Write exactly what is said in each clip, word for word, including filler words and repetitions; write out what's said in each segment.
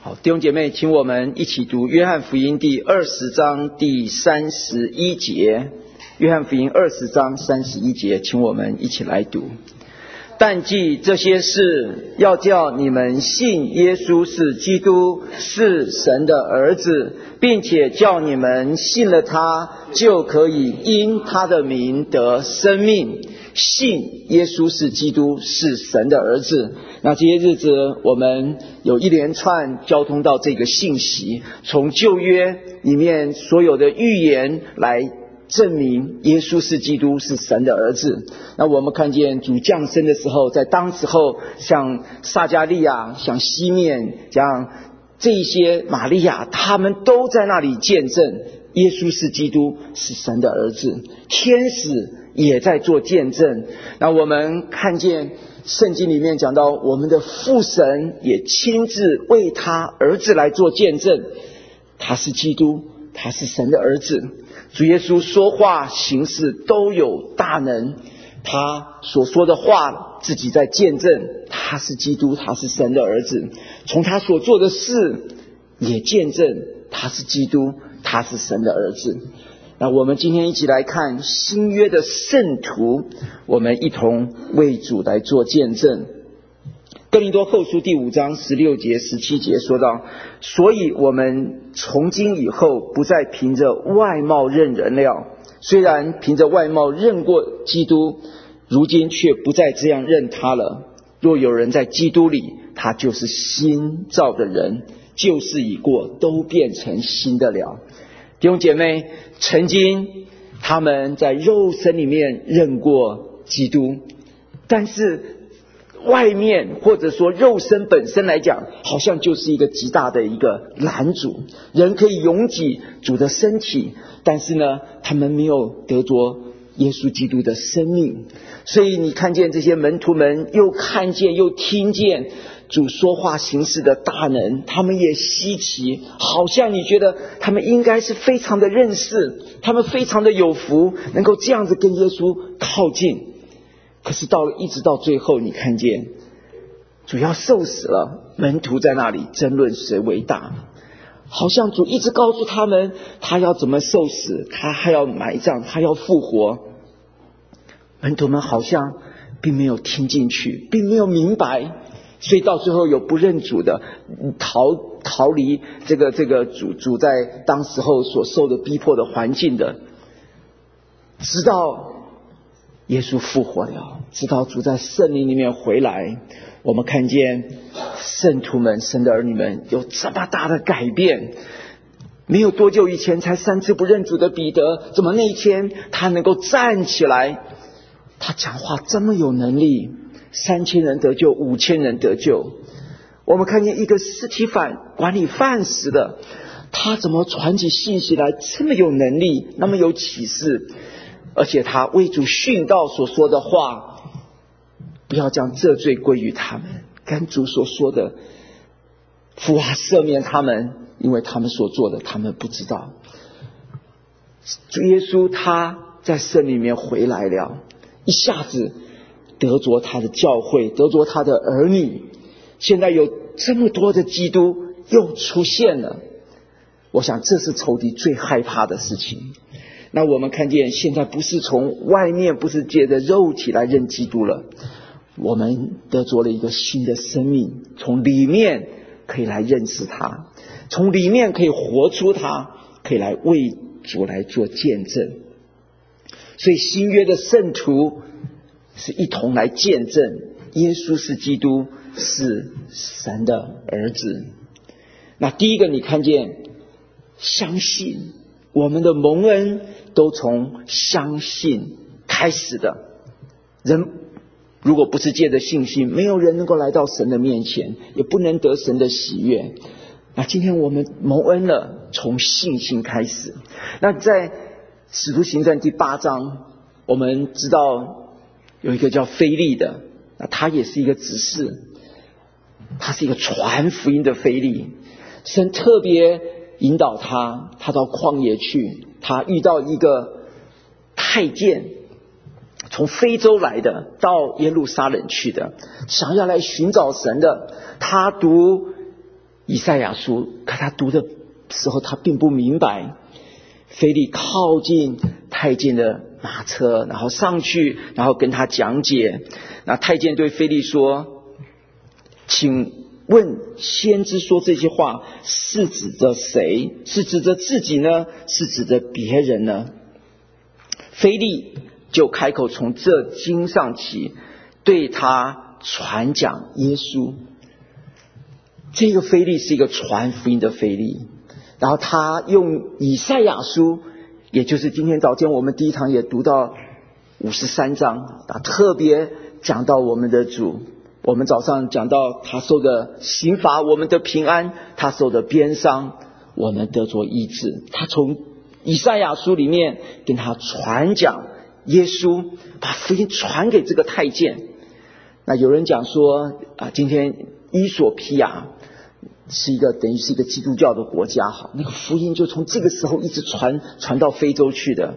好，弟兄姐妹，请我们一起读约翰福音第二十章第三十一节。约翰福音二十章三十一节，请我们一起来读。但记这些事，要叫你们信耶稣是基督，是神的儿子，并且叫你们信了他，就可以因他的名得生命。信耶稣是基督，是神的儿子。那这些日子我们有一连串交通到这个信息，从旧约里面所有的预言来证明耶稣是基督，是神的儿子。那我们看见主降生的时候，在当时候像撒迦利亚、像西面、像这一些玛利亚，他们都在那里见证耶稣是基督，是神的儿子。天使也在做见证。那我们看见圣经里面讲到，我们的父神也亲自为他儿子来做见证，他是基督，他是神的儿子。主耶稣说话行事都有大能，他所说的话自己在见证他是基督，他是神的儿子。从他所做的事也见证他是基督，他是神的儿子。那我们今天一起来看新约的圣徒，我们一同为主来做见证。哥林多后书第五章十六节十七节说到，所以我们从今以后不再凭着外貌认人了，虽然凭着外貌认过基督，如今却不再这样认他了。若有人在基督里，他就是新造的人，旧事已过，都变成新的了。弟兄姐妹，曾经他们在肉身里面认过基督，但是外面或者说肉身本身来讲，好像就是一个极大的一个拦阻，人可以拥挤主的身体，但是呢，他们没有得着耶稣基督的生命。所以你看见这些门徒们又看见又听见主说话行事的大能，他们也稀奇，好像你觉得他们应该是非常的认识，他们非常的有福，能够这样子跟耶稣靠近。可是到了一直到最后，你看见主要受死了，门徒在那里争论谁为大，好像主一直告诉他们他要怎么受死，他还要埋葬，他要复活。门徒们好像并没有听进去，并没有明白，所以到最后有不认主的，逃逃离这个这个主主在当时候所受的逼迫的环境的，直到耶稣复活了，直到主在圣灵里面回来，我们看见圣徒们、神的儿女们有这么大的改变。没有多久以前才三次不认主的彼得，怎么那一天他能够站起来，他讲话这么有能力，三千人得救，五千人得救。我们看见一个司提反管理饭食的，他怎么传起信息来这么有能力，那么有启示，而且他为主殉道所说的话，不要将这罪归于他们，跟主所说的父啊赦免他们，因为他们所做的他们不知道。主耶稣他在圣灵里面回来了，一下子得着他的教会，得着他的儿女。现在有这么多的基督又出现了，我想这是仇敌最害怕的事情。那我们看见现在不是从外面，不是借着肉体来认基督了，我们得着了一个新的生命，从里面可以来认识他，从里面可以活出他，可以来为主来做见证。所以新约的圣徒是一同来见证耶稣是基督，是神的儿子。那第一个你看见相信，我们的蒙恩都从相信开始的。人如果不是借着信心，没有人能够来到神的面前，也不能得神的喜悦。那今天我们蒙恩了，从信心开始。那在使徒行传第八章，我们知道有一个叫腓利的，那他也是一个执事，他是一个传福音的腓利。神特别引导他，他到旷野去，他遇到一个太监，从非洲来的，到耶路撒冷去的，想要来寻找神的。他读以赛亚书，可他读的时候他并不明白。腓利靠近太监的马车，然后上去，然后跟他讲解。那太监对腓利说，请问先知说这些话是指着谁？是指着自己呢？是指着别人呢？腓利就开口从这经上起，对他传讲耶稣。这个腓利是一个传福音的腓利，然后他用以赛亚书，也就是今天早间我们第一堂也读到五十三章，他特别讲到我们的主。我们早上讲到他受的刑罚，我们的平安；他受的鞭伤，我们得着医治。他从以赛亚书里面跟他传讲耶稣，把福音传给这个太监。那有人讲说啊，今天伊索比亚是一个等于是一个基督教的国家，哈，那个福音就从这个时候一直传传到非洲去的。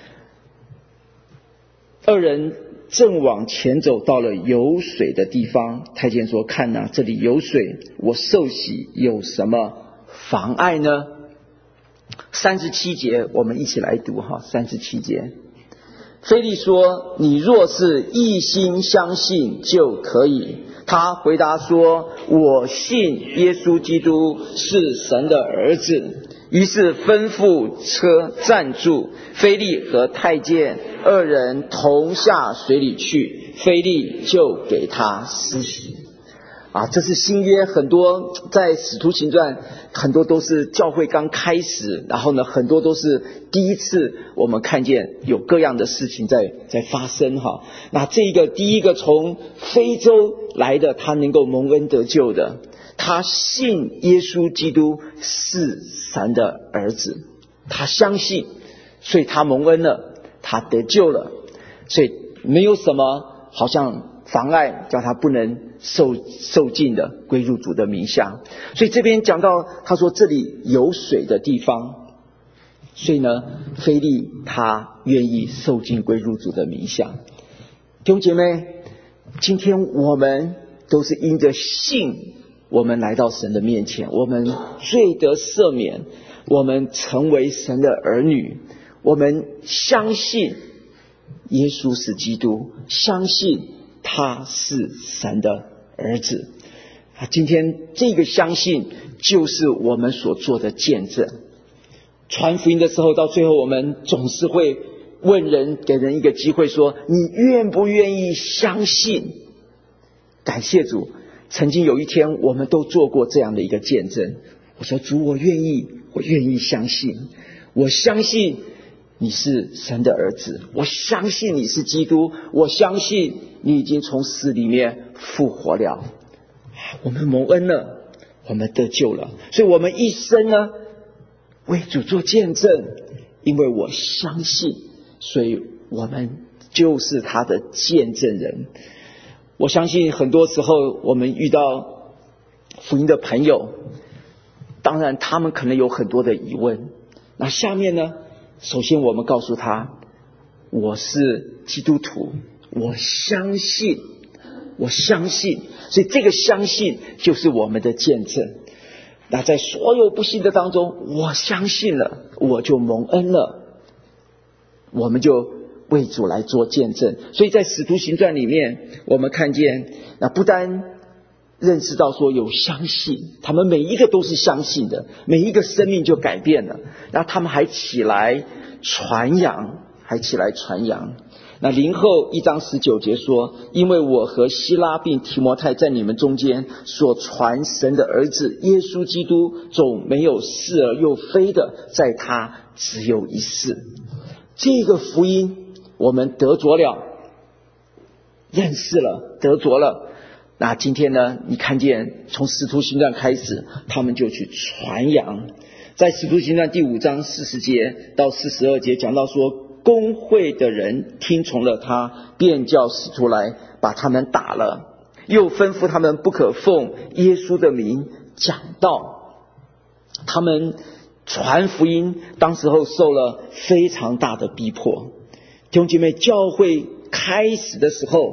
二人正往前走，到了有水的地方，太监说：“看哪，这里有水，我受洗有什么妨碍呢？”三十七节，我们一起来读哈。三十七节，腓利说：“你若是一心相信，就可以。”他回答说：“我信耶稣基督是神的儿子。”于是吩咐车站住，腓利和太监二人同下水里去，腓利就给他施洗。啊，这是新约，很多在使徒行传很多都是教会刚开始，然后呢很多都是第一次我们看见有各样的事情在在发生哈。那这个第一个从非洲来的，他能够蒙恩得救的，他信耶稣基督是神的儿子，他相信，所以他蒙恩了，他得救了，所以没有什么好像妨碍叫他不能受受尽的归入主的名下。所以这边讲到他说这里有水的地方，所以呢腓利他愿意受尽归入主的名下。弟兄姐妹，今天我们都是因着信，我们来到神的面前，我们罪得赦免，我们成为神的儿女，我们相信耶稣是基督，相信他是神的儿子。啊，今天这个相信就是我们所做的见证。传福音的时候，到最后我们总是会问人，给人一个机会说，你愿不愿意相信？感谢主，曾经有一天我们都做过这样的一个见证。我说，主，我愿意，我愿意相信，我相信你是神的儿子，我相信你是基督，我相信你已经从死里面复活了，我们蒙恩了，我们得救了。所以我们一生呢为主做见证，因为我相信，所以我们就是他的见证人。我相信很多时候我们遇到福音的朋友，当然他们可能有很多的疑问，那下面呢，首先我们告诉他，我是基督徒，我相信，我相信，所以这个相信就是我们的见证。那在所有不信的当中，我相信了，我就蒙恩了，我们就为主来做见证。所以在使徒行传里面，我们看见，那不单认识到说有相信，他们每一个都是相信的，每一个生命就改变了，然后他们还起来传扬，还起来传扬。那林后一章十九节说，因为我和希拉并提摩太在你们中间所传神的儿子耶稣基督，总没有是而又非的，在他只有一是。这个福音我们得着了，认识了，得着了。那今天呢，你看见从使徒行传开始，他们就去传扬。在使徒行传第五章四十节到四十二节讲到说，公会的人听从了他，便叫使徒来把他们打了，又吩咐他们不可奉耶稣的名讲道。他们传福音，当时候受了非常大的逼迫。弟兄姐妹，教会开始的时候，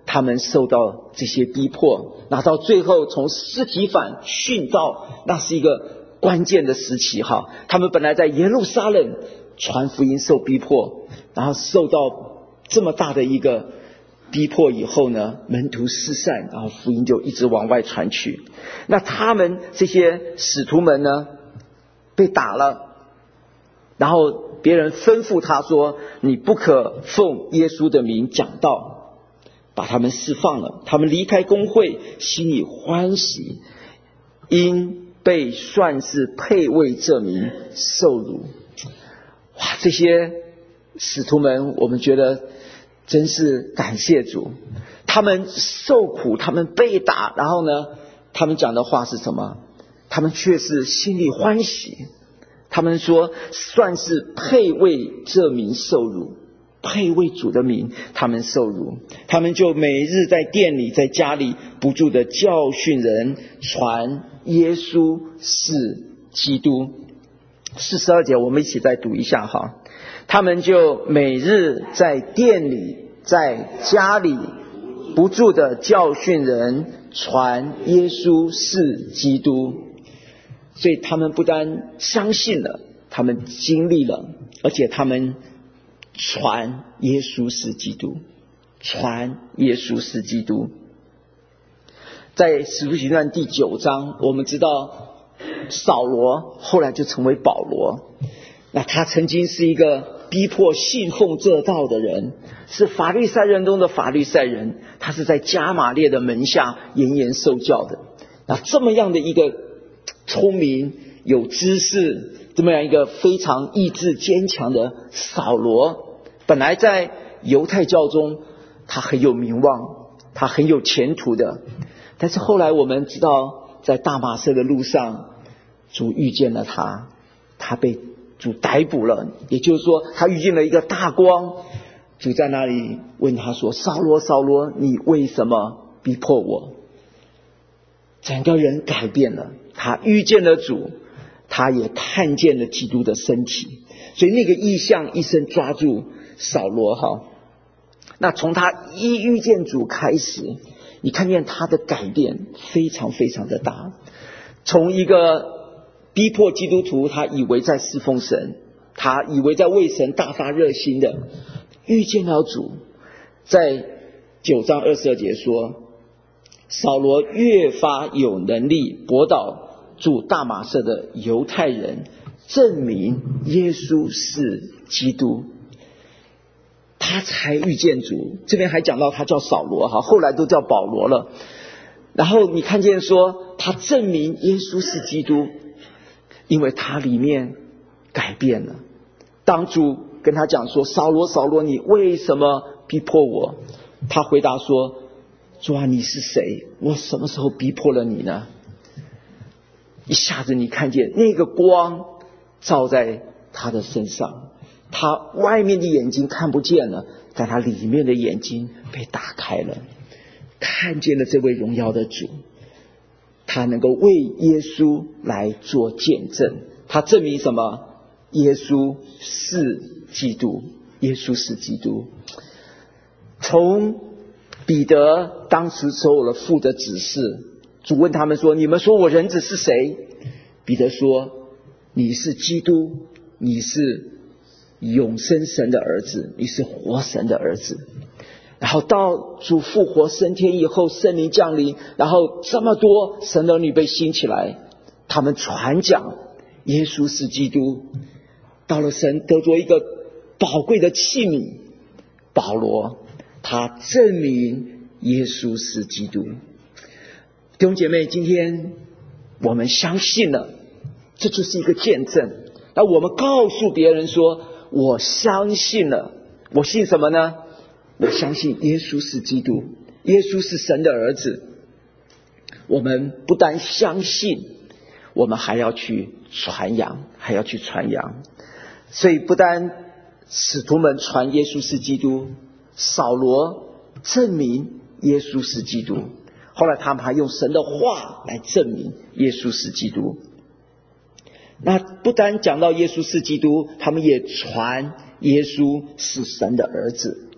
他们受到这些逼迫，那到最后从司提反殉道，那是一个关键的时期哈。他们本来在耶路撒冷传福音受逼迫，然后受到这么大的一个逼迫以后呢，门徒失散，然后福音就一直往外传去。那他们这些使徒们呢，被打了，然后别人吩咐他说，你不可奉耶稣的名讲道，把他们释放了。他们离开公会，心里欢喜，因被算是配为这名受辱。哇，这些使徒们，我们觉得真是感谢主。他们受苦，他们被打，然后呢，他们讲的话是什么？他们却是心里欢喜。他们说，算是配为这名受辱，配为主的名，他们受辱。他们就每日在店里，在家里不住的教训人，传耶稣是基督。四十二节我们一起再读一下哈。他们就每日在店里，在家里不住的教训人，传耶稣是基督。所以他们不但相信了，他们经历了，而且他们传耶稣是基督，传耶稣是基督。在使徒行传第九章，我们知道扫罗后来就成为保罗。那他曾经是一个逼迫信奉这道的人，是法利赛人中的法利赛人，他是在加玛列的门下严严受教的。那这么样的一个聪明有知识，这么样一个非常意志坚强的扫罗，本来在犹太教中他很有名望，他很有前途的。但是后来我们知道，在大马色的路上，主遇见了他，他被主逮捕了，也就是说他遇见了一个大光。主在那里问他说，扫罗扫罗，你为什么逼迫我？整个人改变了，他遇见了主，他也看见了基督的身体。所以那个异象一生抓住扫罗哈。那从他一遇见主开始，你看见他的改变非常非常的大。从一个逼迫基督徒，他以为在侍奉神，他以为在为神大发热心的，遇见了主。在九章二十二节说，扫罗越发有能力驳倒住大马色的犹太人，证明耶稣是基督。他才遇见主。这边还讲到他叫扫罗哈，后来都叫保罗了。然后你看见说他证明耶稣是基督，因为他里面改变了。当主跟他讲说，扫罗扫罗，你为什么逼迫我？他回答说，主啊，你是谁？我什么时候逼迫了你呢？一下子你看见那个光照在他的身上，他外面的眼睛看不见了，但他里面的眼睛被打开了，看见了这位荣耀的主。他能够为耶稣来做见证，他证明什么？耶稣是基督，耶稣是基督。从彼得当时受了父的指示，主问他们说，你们说我人子是谁？彼得说，你是基督，你是永生神的儿子，你是活神的儿子。然后到主复活升天以后，圣灵降临，然后这么多神儿女被兴起来，他们传讲耶稣是基督。到了神得着一个宝贵的器皿，保罗他证明耶稣是基督。弟兄姐妹，今天我们相信了，这就是一个见证。那我们告诉别人说，我相信了。我信什么呢？我相信耶稣是基督，耶稣是神的儿子。我们不但相信，我们还要去传扬，还要去传扬。所以不单使徒们传耶稣是基督，扫罗证明耶稣是基督，后来他们还用神的话来证明耶稣是基督。那不单讲到耶稣是基督，他们也传耶稣是神的儿子。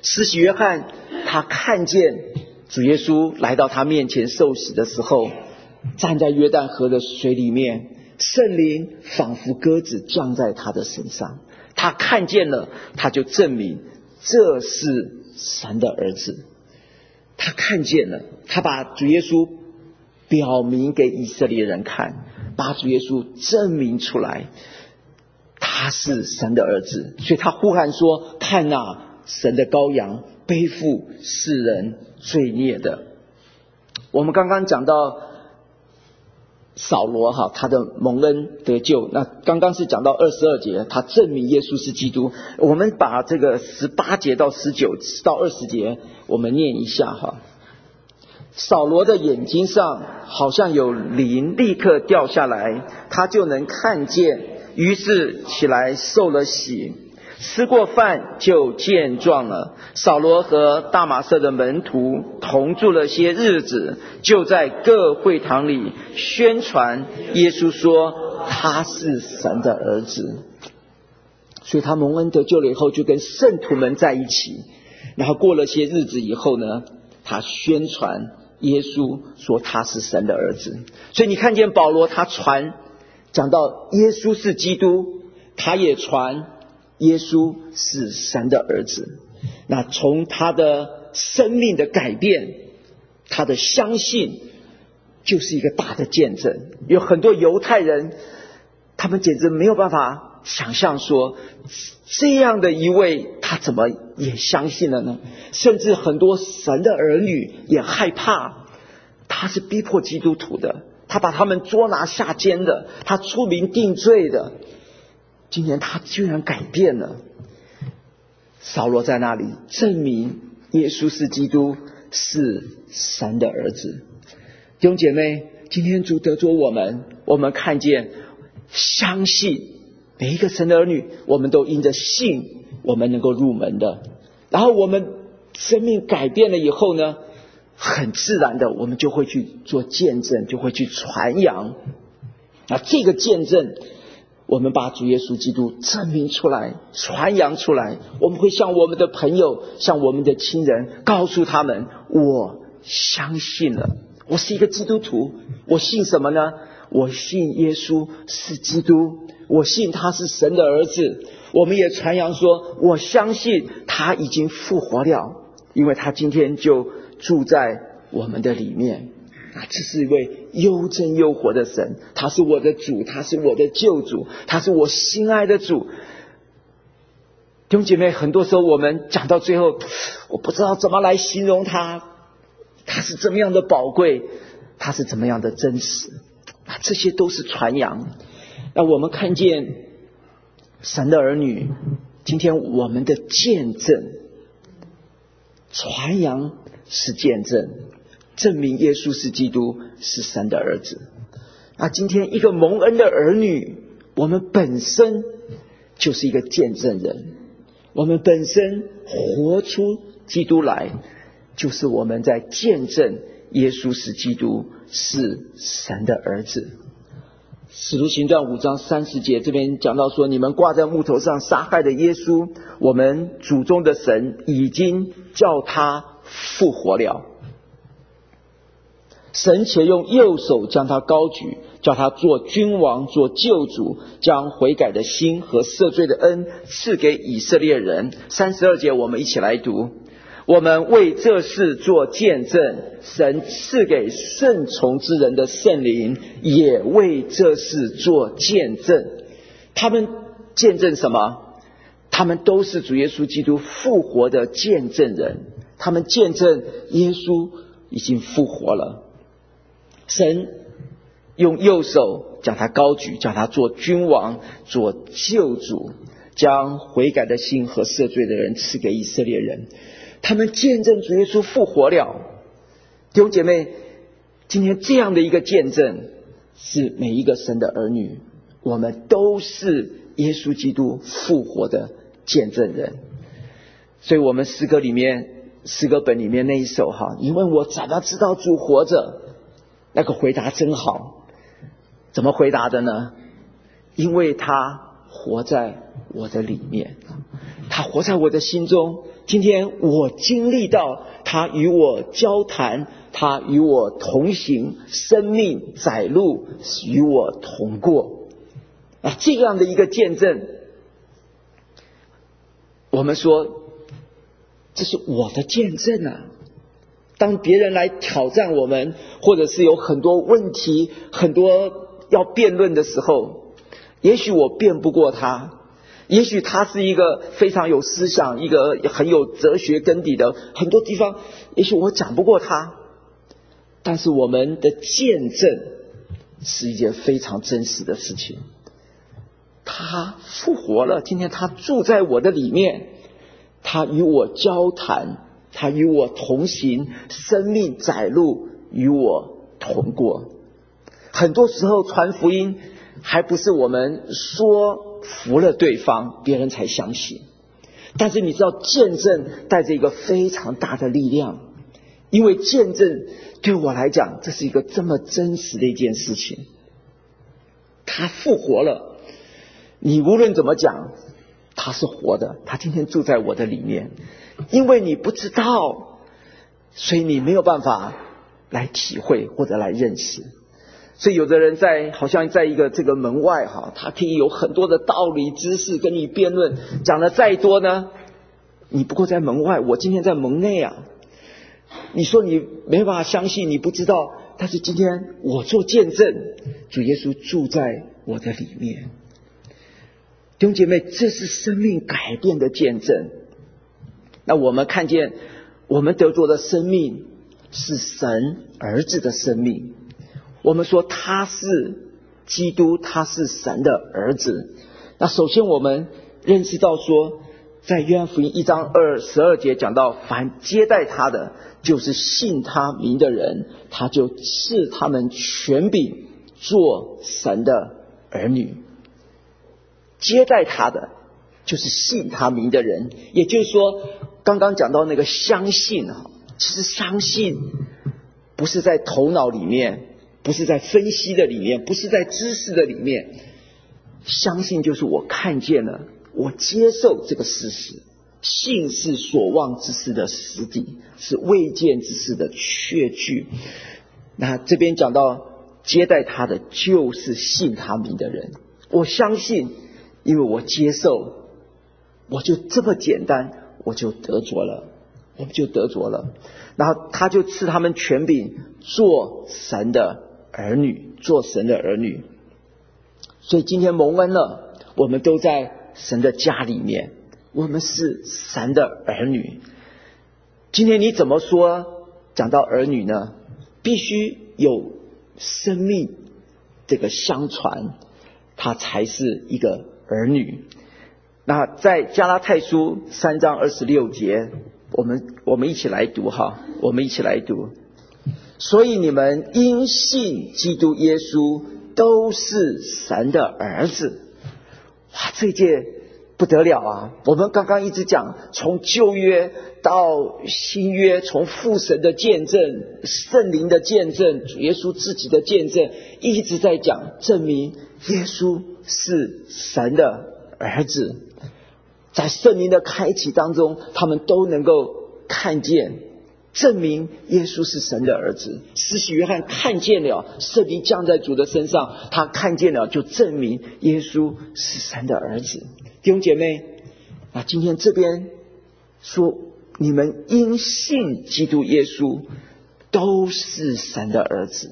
施洗约翰他看见主耶稣来到他面前受洗的时候，站在约旦河的水里面，圣灵仿佛鸽子降在他的身上，他看见了，他就证明这是神的儿子。他看见了，他把主耶稣表明给以色列人看，把主耶稣证明出来，他是神的儿子。所以他呼喊说，看哪，神的羔羊，背负世人罪孽的。我们刚刚讲到扫罗哈，他的蒙恩得救，那刚刚是讲到二十二节，他证明耶稣是基督。我们把这个十八节到十九到二十节我们念一下哈。扫罗的眼睛上好像有灵立刻掉下来，他就能看见，于是起来受了洗，吃过饭就健壮了。扫罗和大马色的门徒同住了些日子，就在各会堂里宣传耶稣，说他是神的儿子。所以他蒙恩得救了以后，就跟圣徒们在一起，然后过了些日子以后呢，他宣传耶稣，说他是神的儿子。所以你看见保罗他传讲到耶稣是基督，他也传耶稣是神的儿子。那从他的生命的改变，他的相信就是一个大的见证。有很多犹太人，他们简直没有办法想象说，这样的一位他怎么也相信了呢？甚至很多神的儿女也害怕，他是逼迫基督徒的，他把他们捉拿下监的，他出名定罪的。今天他居然改变了。扫罗在那里证明耶稣是基督，是神的儿子。弟兄姐妹，今天主得着我们，我们看见相信，每一个神的儿女，我们都因着信我们能够入门的。然后我们生命改变了以后呢，很自然的我们就会去做见证，就会去传扬。那这个见证，我们把主耶稣基督证明出来，传扬出来，我们会向我们的朋友，向我们的亲人告诉他们，我相信了，我是一个基督徒。我信什么呢？我信耶稣是基督，我信他是神的儿子。我们也传扬说，我相信他已经复活了，因为他今天就住在我们的里面。啊，这是一位又真又活的神，他是我的主，他是我的救主，他是我心爱的主。弟兄姐妹，很多时候我们讲到最后，我不知道怎么来形容他，他是怎么样的宝贵，他是怎么样的真实，啊，这些都是传扬。那我们看见神的儿女，今天我们的见证，传扬是见证，证明耶稣是基督，是神的儿子。那今天一个蒙恩的儿女，我们本身就是一个见证人，我们本身活出基督来，就是我们在见证耶稣是基督，是神的儿子。使徒行传五章三十节这边讲到说，你们挂在木头上杀害的耶稣，我们祖宗的神已经叫他复活了。神且用右手将他高举，叫他做君王，做救主，将悔改的心和赦罪的恩赐给以色列人。三十二节我们一起来读，我们为这事做见证，神赐给顺从之人的圣灵也为这事做见证。他们见证什么？他们都是主耶稣基督复活的见证人，他们见证耶稣已经复活了。神用右手将他高举，叫他做君王，做救主，将悔改的心和赦罪的人赐给以色列人。他们见证主耶稣复活了。弟兄姐妹，今天这样的一个见证，是每一个神的儿女，我们都是耶稣基督复活的见证人。所以我们诗歌里面，诗歌本里面那一首哈，你问我怎么知道主活着，那个回答真好。怎么回答的呢？因为他活在我的里面，他活在我的心中， 今天我经历到他与我交谈，他与我同行，生命载路与我同过啊，这样的一个见证，我们说这是我的见证啊。当别人来挑战我们，或者是有很多问题，很多要辩论的时候，也许我辩不过他，也许他是一个非常有思想，一个很有哲学根底的，很多地方也许我讲不过他，但是我们的见证是一件非常真实的事情。他复活了，今天他住在我的里面，他与我交谈，他与我同行，生命载路与我同过。很多时候传福音还不是我们说服了对方别人才相信，但是你知道见证带着一个非常大的力量，因为见证对我来讲这是一个这么真实的一件事情。他复活了，你无论怎么讲他是活的，他今天住在我的里面，因为你不知道，所以你没有办法来体会或者来认识。所以有的人在好像在一个这个门外哈，他可以有很多的道理知识跟你辩论，讲的再多呢，你不过在门外，我今天在门内啊。你说你没办法相信，你不知道，但是今天我做见证，主耶稣住在我的里面。弟兄姐妹，这是生命改变的见证。那我们看见我们得着的生命是神儿子的生命，我们说他是基督，他是神的儿子。那首先我们认识到说，在约翰福音一章二十二节讲到，凡接待他的，就是信他名的人，他就赐他们权柄做神的儿女。接待他的就是信他名的人，也就是说刚刚讲到那个相信啊，其实相信不是在头脑里面，不是在分析的里面，不是在知识的里面，相信就是我看见了，我接受这个事实。信是所望之事的实底，是未见之事的确据。那这边讲到接待他的就是信他名的人，我相信，因为我接受，我就这么简单，我就得着了，我们就得着了。然后他就赐他们权柄做神的儿女，做神的儿女。所以今天蒙恩了，我们都在神的家里面，我们是神的儿女。今天你怎么说讲到儿女呢？必须有生命这个相传，他才是一个儿女。那在加拉太书三章二十六节，我们我们一起来读哈，我们一起来读。所以你们因信基督耶稣都是神的儿子。哇，这届不得了啊！我们刚刚一直讲，从旧约到新约，从父神的见证、圣灵的见证、主耶稣自己的见证，一直在讲证明耶稣是神的儿子。在圣灵的开启当中，他们都能够看见，证明耶稣是神的儿子。施洗约翰看见了圣灵降在主的身上，他看见了，就证明耶稣是神的儿子。弟兄姐妹，那今天这边说，你们因信基督耶稣都是神的儿子。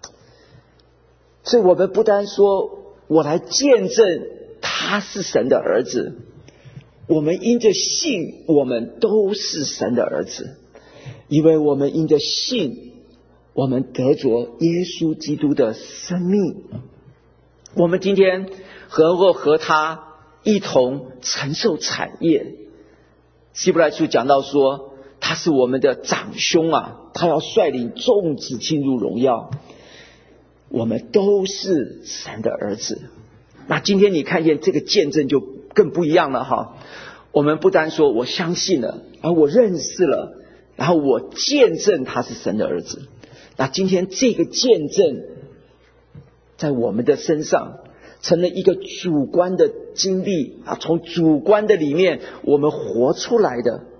所以我们不单说我来见证他是神的儿子，我们因着信，我们都是神的儿子。因为我们因着信，我们得着耶稣基督的生命。我们今天能够和他一同承受产业。希伯来书讲到说，他是我们的长兄啊，他要率领众子进入荣耀。我们都是神的儿子。那今天你看见这个见证就更不一样了哈。我们不单说我相信了，而我认识了，然后我见证他是神的儿子。那今天这个见证在我们的身上成了一个主观的经历啊，从主观的里面我们活出来的。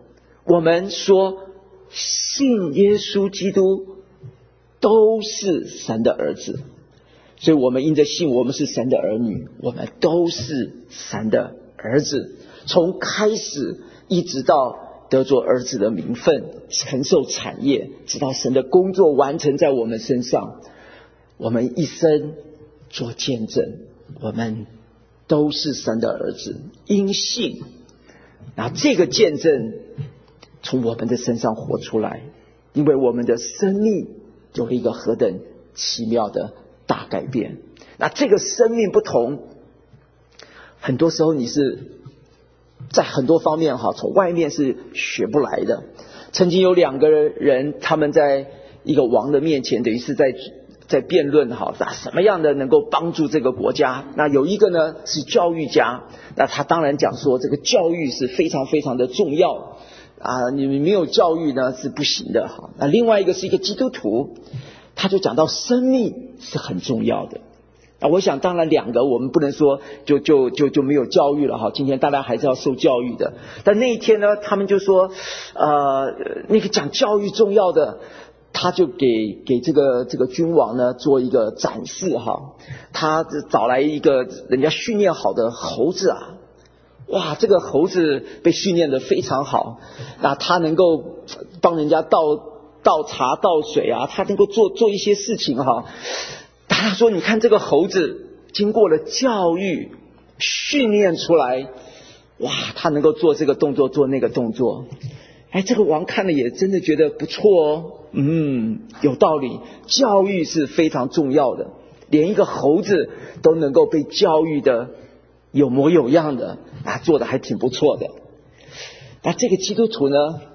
我们说信耶稣基督都是神的儿子，所以我们因着信，我们是神的儿女，我们都是神的儿子。从开始一直到得着儿子的名分，承受产业，直到神的工作完成在我们身上，我们一生做见证，我们都是神的儿子，因信，然后这个见证从我们的身上活出来，因为我们的生命有了一个何等奇妙的大改变。那这个生命不同，很多时候你是在很多方面哈，从外面是学不来的。曾经有两个人，他们在一个王的面前，等于是在在辩论哈，那什么样的能够帮助这个国家？那有一个呢是教育家，那他当然讲说这个教育是非常非常的重要啊，你没有教育呢是不行的哈。那另外一个是一个基督徒，他就讲到生命是很重要的。啊，我想当然两个我们不能说就就就就没有教育了哈，今天大家还是要受教育的。但那一天呢，他们就说呃那个讲教育重要的，他就给给这个这个君王呢做一个展示哈，他找来一个人家训练好的猴子啊，哇，这个猴子被训练得非常好，那他能够帮人家倒倒茶倒水啊，他能够做做一些事情哈。他说你看这个猴子经过了教育训练出来，哇，他能够做这个动作做那个动作。哎，这个王看了也真的觉得不错哦，嗯，有道理，教育是非常重要的，连一个猴子都能够被教育的有模有样的啊，做的还挺不错的。那这个基督徒呢，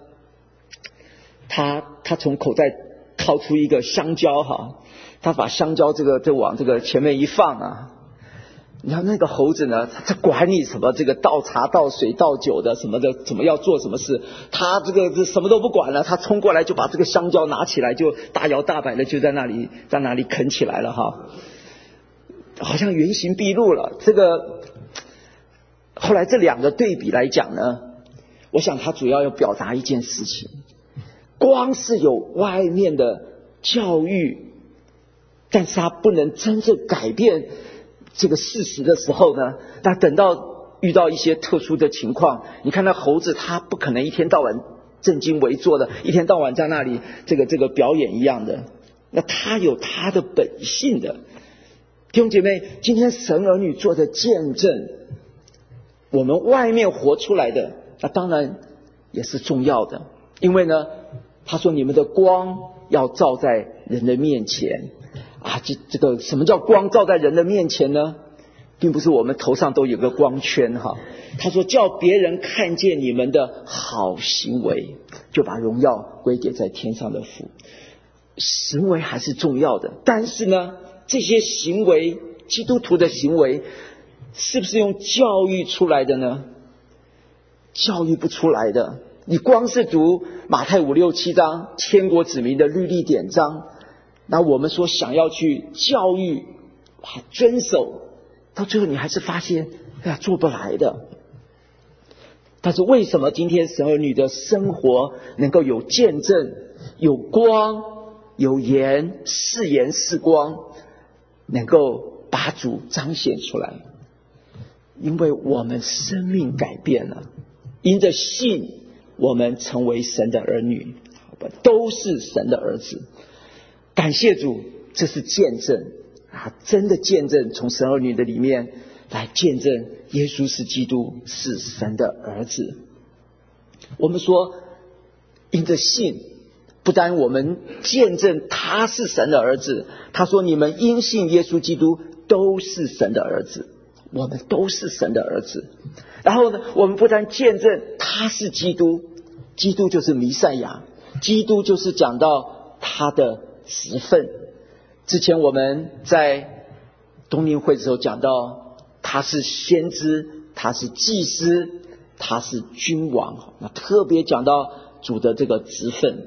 他他从口袋掏出一个香蕉哈，他把香蕉这个这往这个前面一放啊，你看那个猴子呢，他管你什么这个倒茶倒水倒酒的什么的，怎么要做什么事，他这个这什么都不管了，他冲过来就把这个香蕉拿起来，就大摇大摆的就在那里在那里啃起来了哈，好像原形毕露了。这个后来这两个对比来讲呢，我想他主要要表达一件事情，光是有外面的教育，但是他不能真正改变这个事实的时候呢，那等到遇到一些特殊的情况，你看那猴子他不可能一天到晚正襟危坐的，一天到晚在那里这个这个表演一样的，那他有他的本性的。弟兄姐妹，今天神儿女做的见证，我们外面活出来的，那当然也是重要的。因为呢，他说你们的光要照在人的面前啊，这这个什么叫光照在人的面前呢？并不是我们头上都有个光圈哈。他说叫别人看见你们的好行为，就把荣耀归给在天上的父。行为还是重要的，但是呢，这些行为，基督徒的行为，是不是用教育出来的呢？教育不出来的。你光是读马太五六七章千国子民的律例典章，那我们说想要去教育遵守，到最后你还是发现哎呀做不来的。但是为什么今天神儿女的生活能够有见证，有光有盐，是盐是光，能够把主彰显出来？因为我们生命改变了，因着信我们成为神的儿女，都是神的儿子。感谢主，这是见证啊，真的见证，从神儿女的里面来见证耶稣是基督，是神的儿子。我们说因着信，不单我们见证他是神的儿子，他说你们因信耶稣基督都是神的儿子，我们都是神的儿子。然后呢，我们不但见证他是基督，基督就是弥赛亚，基督就是讲到他的职分。之前我们在冬令会的时候讲到他是先知，他是祭司，他是君王，那特别讲到主的这个职分。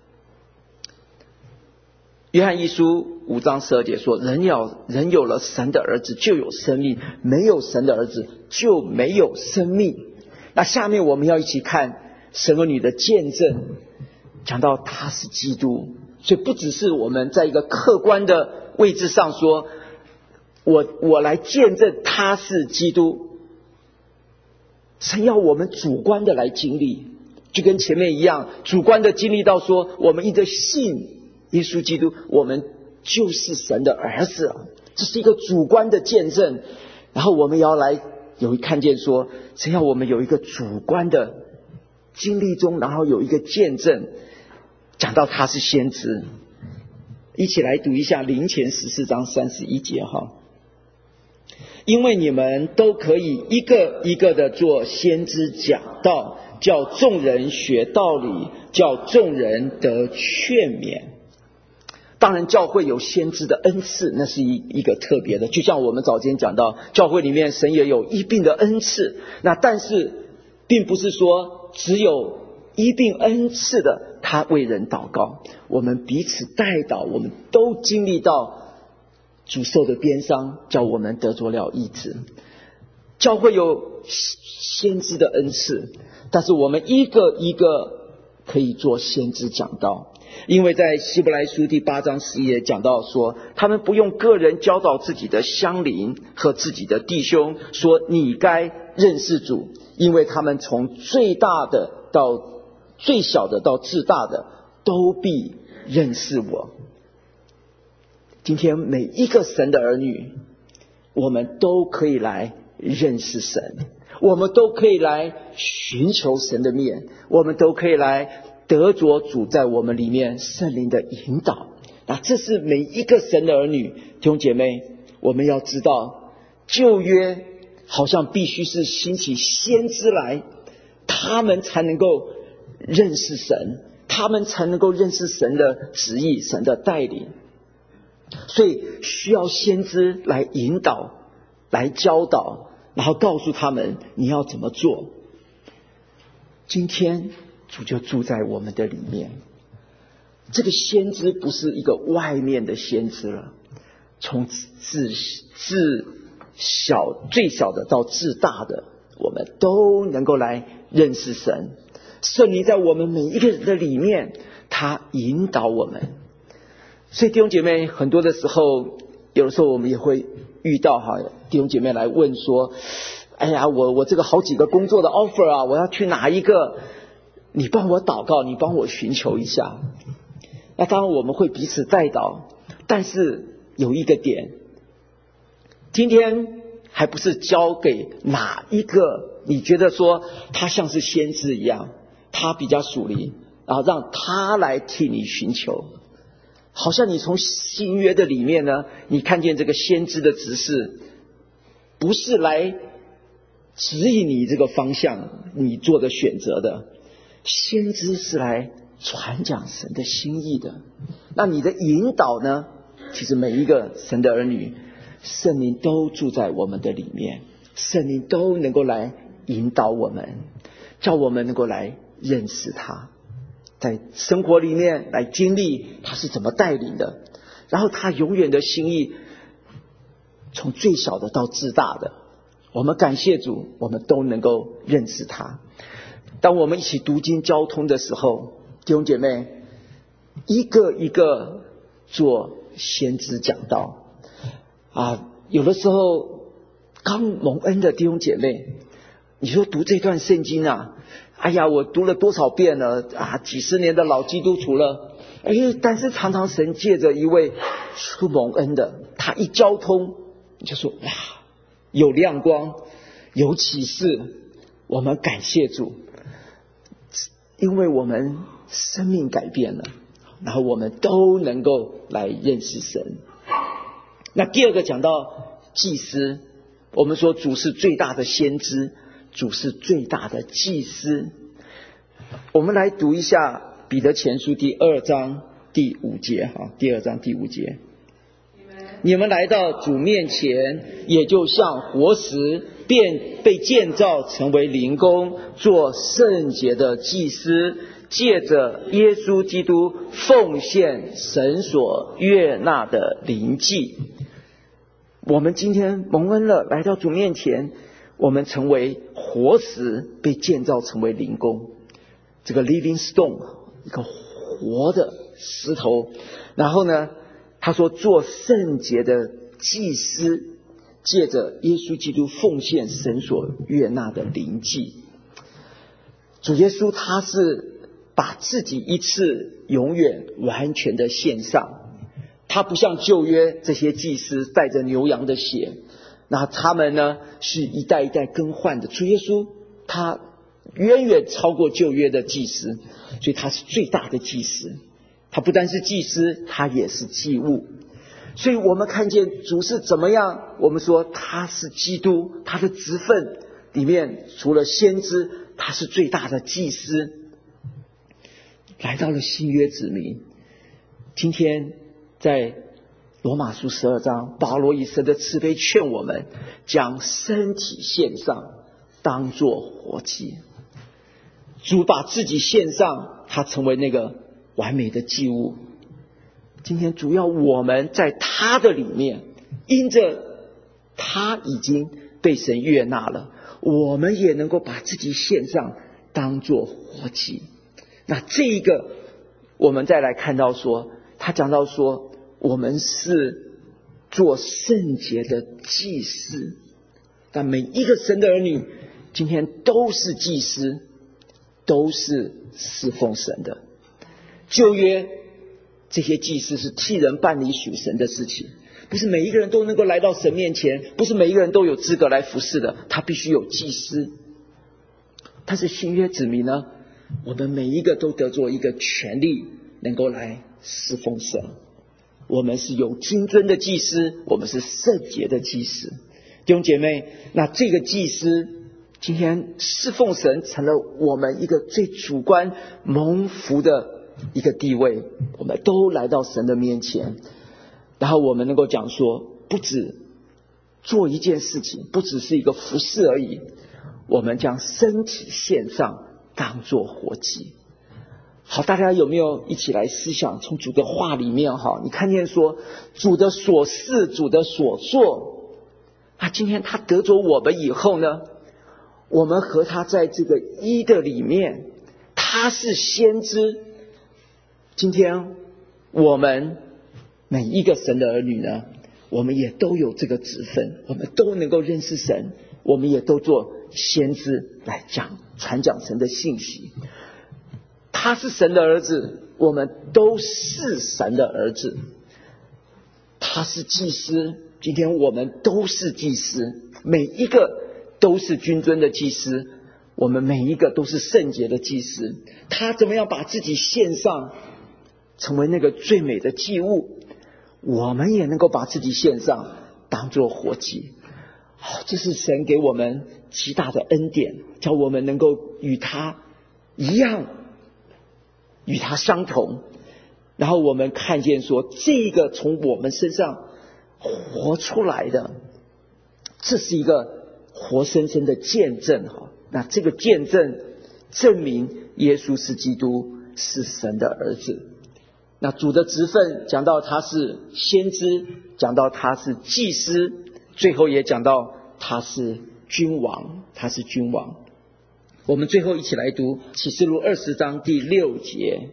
约翰一书五章十二节说，人有人有了神的儿子就有生命，没有神的儿子就没有生命。那下面我们要一起看神儿女的见证，讲到他是基督。所以不只是我们在一个客观的位置上说，我我来见证他是基督，神要我们主观的来经历，就跟前面一样，主观的经历到说，我们因着信耶稣基督，我们就是神的儿子了，这是一个主观的见证。然后我们也要来有看见说，神要我们有一个主观的经历中，然后有一个见证，讲到他是先知。一起来读一下林前十四章三十一节哈。因为你们都可以一个一个的做先知讲道，叫众人学道理，叫众人得劝勉。当然教会有先知的恩赐，那是一一个特别的，就像我们早间讲到，教会里面神也有医病的恩赐，那但是并不是说只有医病恩赐的他为人祷告，我们彼此代祷，我们都经历到主受的鞭伤，叫我们得着了医治。教会有先知的恩赐，但是我们一个一个可以做先知讲道。因为在希伯来书第八章十一节讲到说，他们不用个人教导自己的乡邻和自己的弟兄，说你该认识主，因为他们从最大的到最小的到至大的都必认识我。今天每一个神的儿女，我们都可以来认识神，我们都可以来寻求神的面，我们都可以来得着主在我们里面圣灵的引导。那这是每一个神的儿女，弟兄姐妹，我们要知道，旧约好像必须是兴起先知来，他们才能够认识神，他们才能够认识神的旨意，神的带领。所以需要先知来引导，来教导，然后告诉他们你要怎么做。今天主就住在我们的里面，这个先知不是一个外面的先知了，从至至小最小的到至大的，我们都能够来认识神。圣灵在我们每一个人的里面，他引导我们。所以弟兄姐妹，很多的时候，有的时候我们也会遇到哈，弟兄姐妹来问说，哎呀，我我这个好几个工作的 offer 啊，我要去哪一个？你帮我祷告，你帮我寻求一下。那当然我们会彼此代祷，但是有一个点，今天还不是交给哪一个你觉得说他像是先知一样，他比较属灵，然后让他来替你寻求。好像你从新约的里面呢，你看见这个先知的指示，不是来指引你这个方向你做的选择的，先知是来传讲神的心意的。那你的引导呢，其实每一个神的儿女，圣灵都住在我们的里面，圣灵都能够来引导我们，叫我们能够来认识他，在生活里面来经历他是怎么带领的，然后他永远的心意，从最小的到至大的，我们感谢主，我们都能够认识他。当我们一起读经交通的时候，弟兄姐妹一个一个做先知讲道啊，有的时候刚蒙恩的弟兄姐妹，你说读这段圣经啊，哎呀，我读了多少遍了啊，几十年的老基督徒了，哎，但是常常神借着一位出蒙恩的，他一交通你就说哇，有亮光，有启示，我们感谢主，因为我们生命改变了，然后我们都能够来认识神。那第二个讲到祭司，我们说主是最大的先知，主是最大的祭司。我们来读一下彼得前书第二章第五节哈，第二章第五节，你们来到主面前，也就像活石，便被建造成为灵宫，做圣洁的祭司，借着耶稣基督奉献神所悦纳的灵祭。我们今天蒙恩了，来到主面前，我们成为活石，被建造成为灵宫。 这个 living stone， 一个活的石头。然后呢，他说做圣洁的祭司，借着耶稣基督奉献神所悦纳的灵祭。主耶稣他是把自己一次永远完全的献上，他不像旧约这些祭司带着牛羊的血，那他们呢是一代一代更换的。主耶稣他远远超过旧约的祭司，所以他是最大的祭司。他不单是祭司，他也是祭物。所以我们看见主是怎么样，我们说他是基督，他的职分里面除了先知，他是最大的祭司。来到了新约子民，今天在罗马书十二章，保罗以神的慈悲劝我们，将身体献上，当作活祭。主把自己献上，他成为那个完美的祭物。今天主要我们在他的里面，因着他已经被神悦纳了，我们也能够把自己献上，当作活祭。那这一个我们再来看到说，他讲到说我们是做圣洁的祭司。但每一个神的儿女今天都是祭司，都是侍奉神的。旧约这些祭司是替人办理属神的事情，不是每一个人都能够来到神面前，不是每一个人都有资格来服侍的，他必须有祭司。但是新约子民呢，我们每一个都得着一个权利，能够来侍奉神。我们是有君尊的祭司，我们是圣洁的祭司。弟兄姐妹，那这个祭司今天侍奉神成了我们一个最主观蒙福的一个地位，我们都来到神的面前，然后我们能够讲说，不止做一件事情，不只是一个服事而已，我们将身体献上，当作活祭。好，大家有没有一起来思想，从主的话里面哈，你看见说主的所事，主的所做，那今天他得着我们以后呢，我们和他在这个一的里面，他是先知。今天我们每一个神的儿女呢，我们也都有这个职分，我们都能够认识神，我们也都做先知来讲传讲神的信息。他是神的儿子，我们都是神的儿子。他是祭司，今天我们都是祭司，每一个都是君尊的祭司，我们每一个都是圣洁的祭司。他怎么样把自己献上，成为那个最美的祭物，我们也能够把自己献上，当作活祭。好，这是神给我们极大的恩典，叫我们能够与他一样，与他相同。然后我们看见说，这个从我们身上活出来的，这是一个活生生的见证。那这个见证证明耶稣是基督，是神的儿子。那主的职分讲到他是先知，讲到他是祭司，最后也讲到他是君王，他是君王。我们最后一起来读启示录二十章第六节。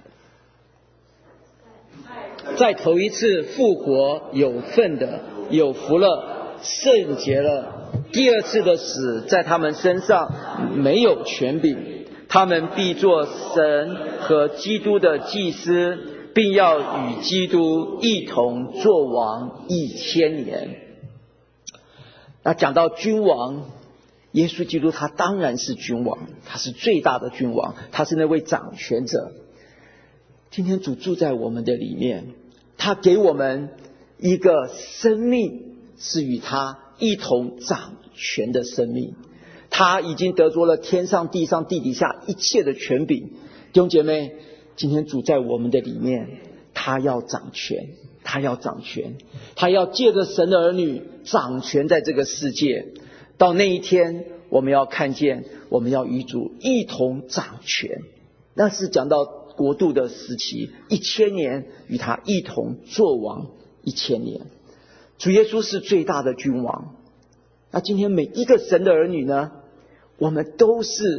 在头一次复活有份的，有福了，圣洁了。第二次的死在他们身上没有权柄，他们必做神和基督的祭司，并要与基督一同作王一千年。那讲到君王，耶稣基督他当然是君王，他是最大的君王，他是那位掌权者。今天主住在我们的里面，他给我们一个生命，是与他一同掌权的生命。他已经得着了天上地上地底下一切的权柄。弟兄姐妹，今天主在我们的里面，他要掌权，他要掌权，他要借着神的儿女掌权在这个世界。到那一天，我们要看见，我们要与主一同掌权。那是讲到国度的时期，一千年与他一同作王一千年。主耶稣是最大的君王。那今天每一个神的儿女呢，我们都是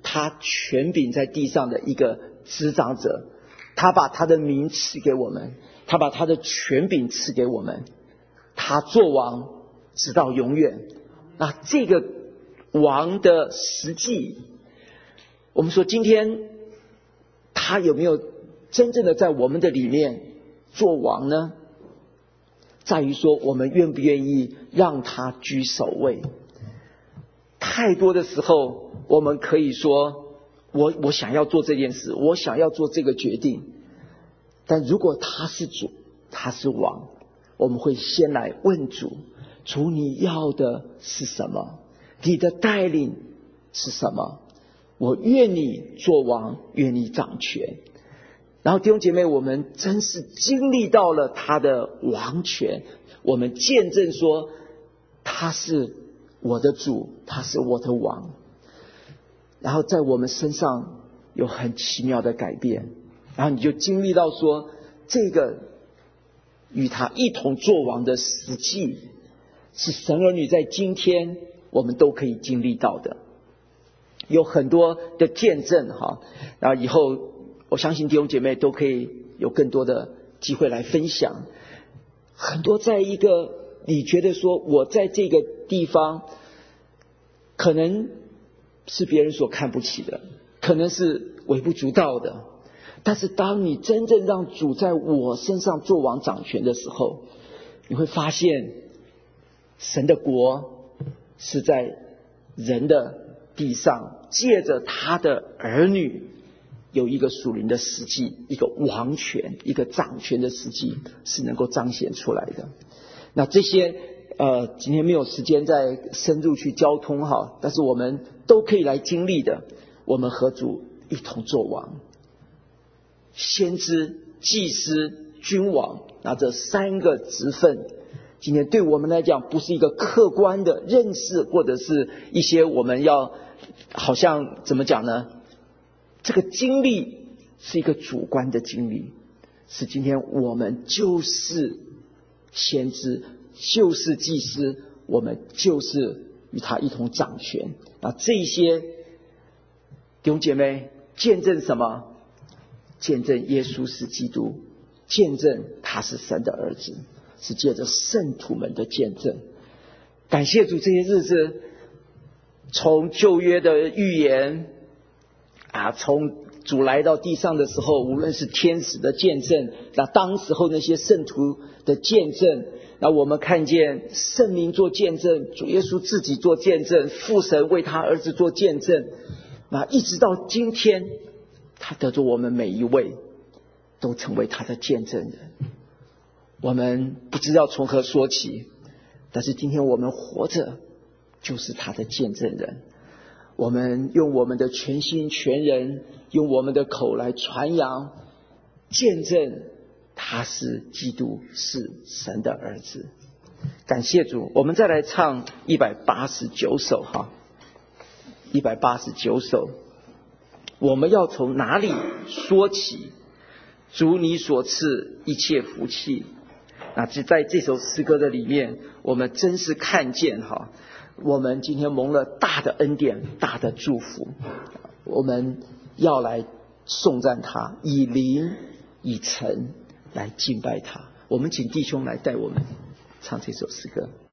他权柄在地上的一个执掌者，他把他的名赐给我们，他把他的权柄赐给我们，他做王直到永远。那这个王的实际，我们说今天他有没有真正的在我们的里面做王呢？在于说我们愿不愿意让他居首位。太多的时候我们可以说我我想要做这件事，我想要做这个决定，但如果他是主，他是王，我们会先来问主，主你要的是什么？你的带领是什么？我愿你做王，愿你掌权。然后弟兄姐妹，我们真是经历到了他的王权，我们见证说他是我的主，他是我的王，然后在我们身上有很奇妙的改变，然后你就经历到说这个与他一同作王的实际是神儿女在今天我们都可以经历到的。有很多的见证哈，然后以后我相信弟兄姐妹都可以有更多的机会来分享。很多在一个你觉得说我在这个地方可能是别人所看不起的，可能是微不足道的，但是当你真正让主在我身上做王掌权的时候，你会发现神的国是在人的地上，借着他的儿女有一个属灵的实际，一个王权，一个掌权的实际是能够彰显出来的。那这些呃，今天没有时间再深入去交通哈，但是我们都可以来经历的。我们和主一同作王，先知、祭司、君王，那这三个职分今天对我们来讲不是一个客观的认识，或者是一些我们要好像怎么讲呢，这个经历是一个主观的经历，是今天我们就是先知，就是祭司，我们就是与他一同掌权。那这些弟兄姐妹见证什么？见证耶稣是基督，见证他是神的儿子，是借着圣徒们的见证。感谢主，这些日子从旧约的预言啊，从主来到地上的时候，无论是天使的见证，那当时候那些圣徒的见证，那我们看见圣灵做见证，主耶稣自己做见证，父神为他儿子做见证，那一直到今天，他得着我们每一位都成为他的见证人。我们不知道从何说起，但是今天我们活着就是他的见证人。我们用我们的全心全人，用我们的口来传扬见证他是基督，是神的儿子。感谢主。我们再来唱一百八十九首哈，一百八十九首。我们要从哪里说起？主你所赐一切福气。那在这首诗歌的里面，我们真是看见哈，我们今天蒙了大的恩典，大的祝福。我们要来颂赞他，以灵以诚来敬拜他。我们请弟兄来带我们唱这首诗歌。